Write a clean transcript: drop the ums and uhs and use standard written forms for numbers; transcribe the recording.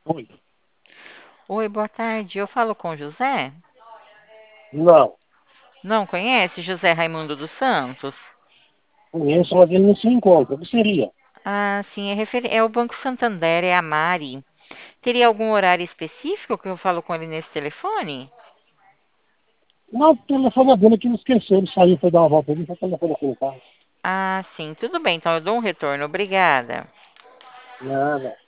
Oi. Oi, boa tarde. Eu falo com José? Não, Não conhece José Raimundo dos Santos? conheço, mas ele não se encontra. O que seria? Ah, sim, é o Banco Santander, é a Mari. Teria algum horário específico que eu falo com ele nesse telefone? Não, o telefone dele que ele esqueceu. Ele saiu, foi dar uma volta ali, foi telefone aqui no carro. Ah, sim, tudo bem, então eu dou um retorno. Obrigada. Nada.